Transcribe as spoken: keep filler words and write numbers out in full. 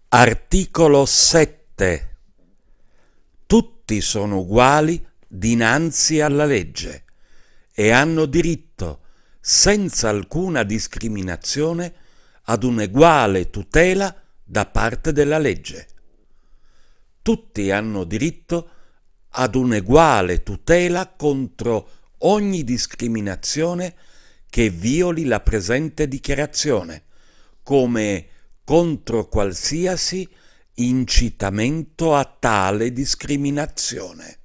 Articolo sette. Tutti sono uguali dinanzi alla legge e hanno diritto, senza alcuna discriminazione, ad un'eguale tutela da parte della legge. Tutti hanno diritto ad un'eguale tutela contro ogni discriminazione che violi la presente dichiarazione, come contro qualsiasi incitamento a tale discriminazione.